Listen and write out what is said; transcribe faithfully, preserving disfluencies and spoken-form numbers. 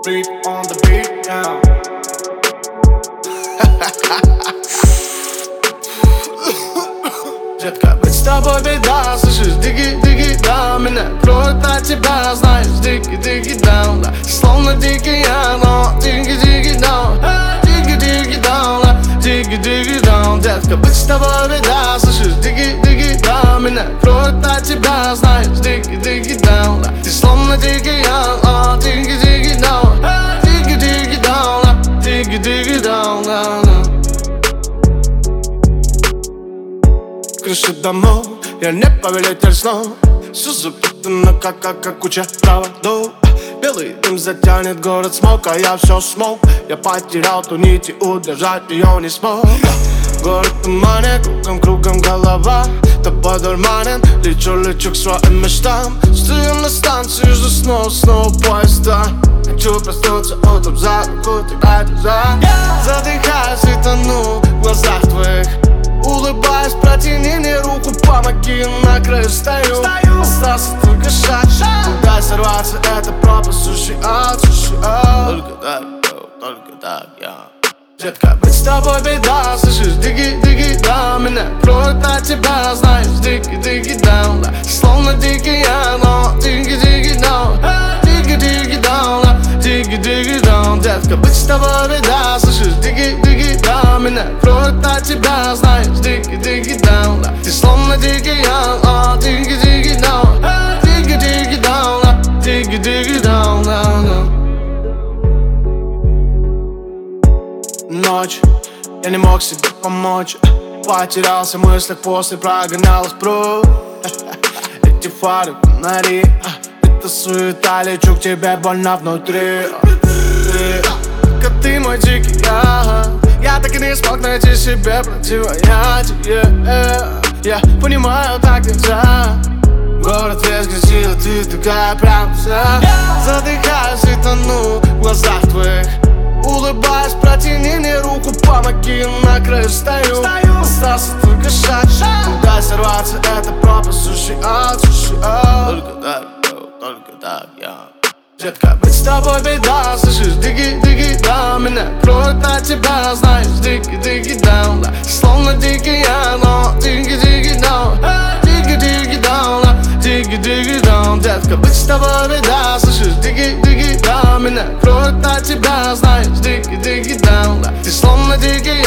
Freak on the beat, yeah. Детка, быть с тобой беда, слышишь, диги-диги, да. Меня кроет от тебя, знаешь, диги-диги, да, да. Словно дикий я, но диги-диги, да. Диги-диги, да, диги-диги, да. Детка, быть с тобой беда, слышишь, диги-диги, да. Меня кроет от тебя, знаешь, диги-диги, да, да. Ты словно дикий я, но диги-диги, да. Диги-диги, да, диги-диги, да, да. Крыши домов, я не повелитель снов. Все запутано, как, как, как куча проводов. Белый дым затянет город смог, а я все смог. Я потерял ту нить и удержать ее не смог. Город в тумане, кругом, кругом голова. Тобой дурманен, лечу, лечу к своим мечтам. Стою на станции, жду снова, снова поезда. Хочу проснуться утром за руку, тогда глаза. Задыхаюсь и тону в глазах твоих. Улыбаясь, протяни мне руку, помоги, на краю стою. Остался только шаг, куда сорваться, это пропасть, суши ад, суши ад. Только так, только так, я. Детка, быть с тобой беда, слышишь, диги-диги, да. Меня кроет от тебя, знаешь, диги-диги, да, да. Словно дикий я, но диги-диги, да. Диги-диги, да, диги-диги, да. Детка, быть с тобой беда, слышишь, диги-диги, да. Меня кроет от тебя, знаешь, диги-диги, да, да. Ты словно дикий я, но диги-диги, да. Диги-диги, да, диги-диги, да, да. Ночь, я не мог себе помочь. Потерялся в мыслях после прогонял их прочь. Эти фары, фонари, это суета, лечу к тебе больно внутри. Ты, как ты мой дикий я. Я так и не смог найти себе противоядие. Я понимаю, так нельзя. Город весь грязи, а ты такая прям вся. Задыхаюсь и тону в глазах твоих. Улыбаясь, протяни мне руку, помоги, на краю стою. Остался только шаг, куда сорваться, это пропасть, суши ад, суши ад. Только так, только так, я. Детка, быть с тобой беда, слышишь, диги-диги, да. Меня кроет от тебя, знаешь, диги-диги, да, да. Словно дикий я, но диги-диги, да. Диги-диги, да, диги-диги, да. Детка, быть с тобой беда, слышишь, диги-диги, да. Меня кроет от тебя, знаешь, диги-диги, да, да. Ты словно дикий